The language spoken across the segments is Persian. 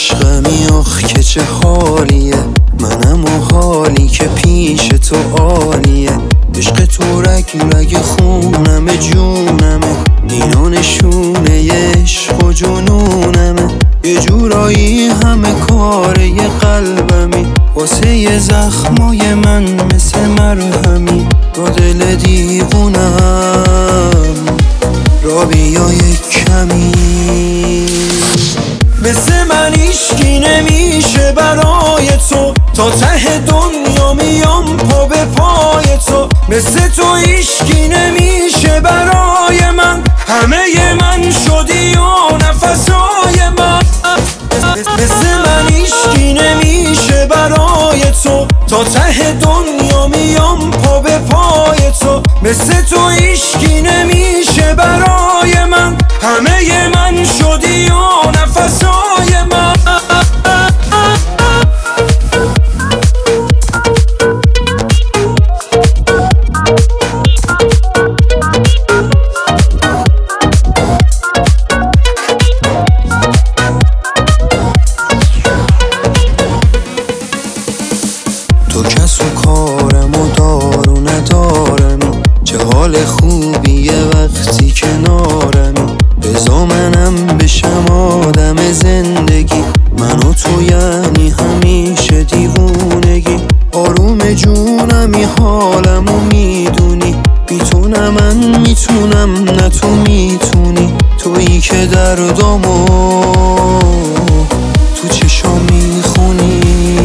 عشقمی آخ که چه حالیه، منم و حالی که پیش تو عالیه. عشق تو رگ رگ خونمه جونمه، اینا نشونه عشق و جنونمه. یه جورایی همه کاره ی قلبمی، واسه ی زخمای من مثل مرهمی. با دل دیوونم را بیا یک کمی. مثل من هیچکی نمیشه برای تو، تا ته دنیا میام پا به پای تو. مثل تو هیچکی نمیشه برای من، همه من شدی و نفسای من. مثل من هیچکی نمیشه برای تو، تا ته دنیا میام پا به پای تو. مثل تو هیچکی نمیشه برای من، همه من شدی و نفسای من. تو کس و کارم و دار و ندارمی، چه حال خوبیه وقتی کنارمی. بزا منم بشم آدم زندگی، من و تو یعنی همیشه دیوونگی. آروم جونمی حالمو میدونی، بی تو نه من میتونم نه تو میتونی. تویی که دردامو تو چشام میخونی.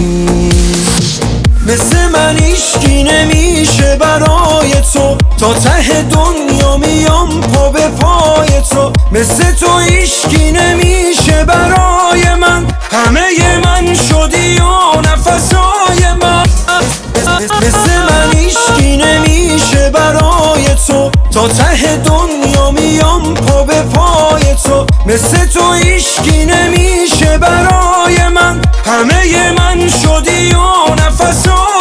مثل من هیچکی نمیشه برای تو، تا ته دنیا میام پا به پای تو. مثل تو هیچکی نمیشه برای من، همه من شدی و نفسای من. مثل من هیچکی نمیشه برای تو، تا ته دنیا میام پا به پای تو. مثل تو هیچکی نمیشه برای من، همه من شدی و نفسای